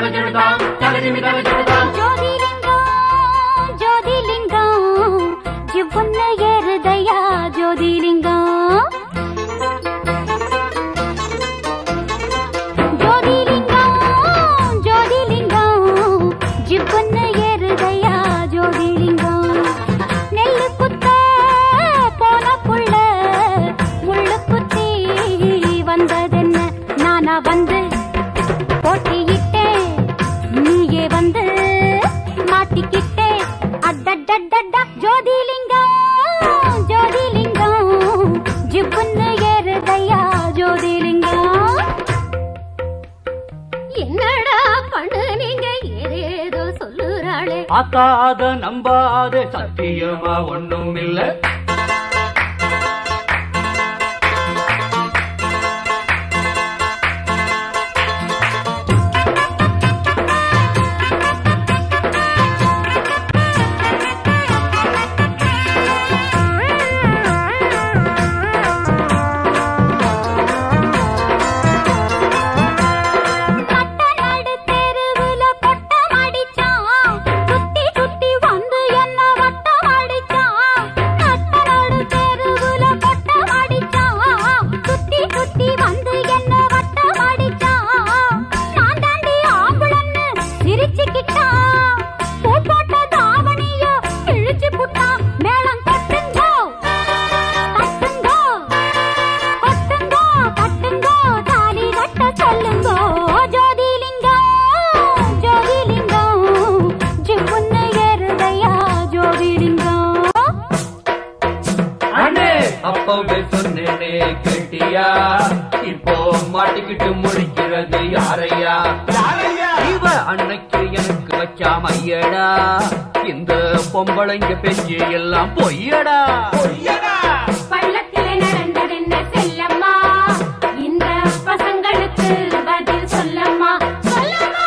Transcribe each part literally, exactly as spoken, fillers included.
ஜிவ்வொன்னு ஏறுதையா ஜோதிலிங்கம் ஜோதிலிங்கம் ஜோதிலிங்கம் ஜிவ்வொன்னு ஏறுதையா ஜோதிலிங்கம் நெல்லு குத்த போன புள்ள முள்ளு குத்தி வந்ததென்ன நானா வந்து போட்டியிட்டேன் நீயே வந்து மாட்டிக்கிட்டே அடடடடா ஜோதிலிங்கம் ஜோதிலிங்கம் ஜிவ்வொன்னு ஏறுதையா ஜோதிலிங்கம் என்னடா பண்ணு நீங்க ஏதேதோ சொல்லுறாளே பார்க்காத நம்பாத சத்தியமா ஒண்ணும் இல்ல அப்பவே சொன்னேனே கேட்டியா இப்போ மாட்டிக்கிட்டு முடிக்கிறது யாரையா இவ அன்னைக்கு எனக்கு வச்சா மையடா இந்த பொம்பளைங்க பெஞ்சு எல்லாம் பொய்யடா பள்ளத்திலே நடந்தது என்ன செல்லம்மா இந்த பசங்களுக்கு பதில் சொல்லம்மா சொல்லம்மா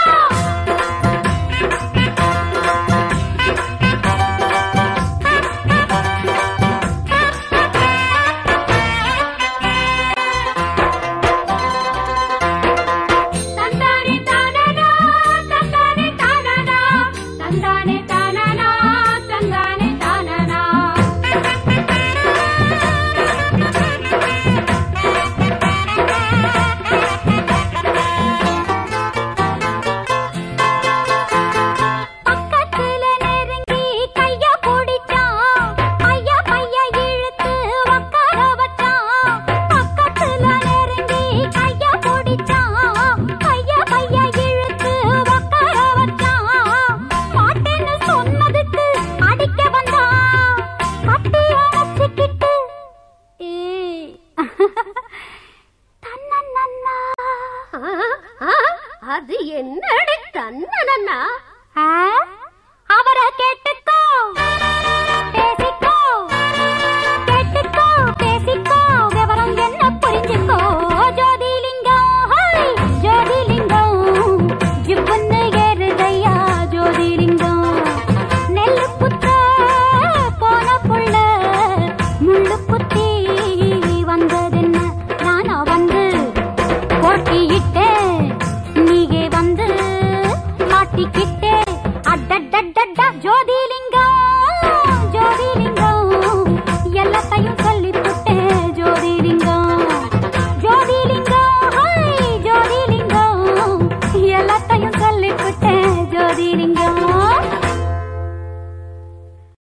அது என்னடி தன்னன்னா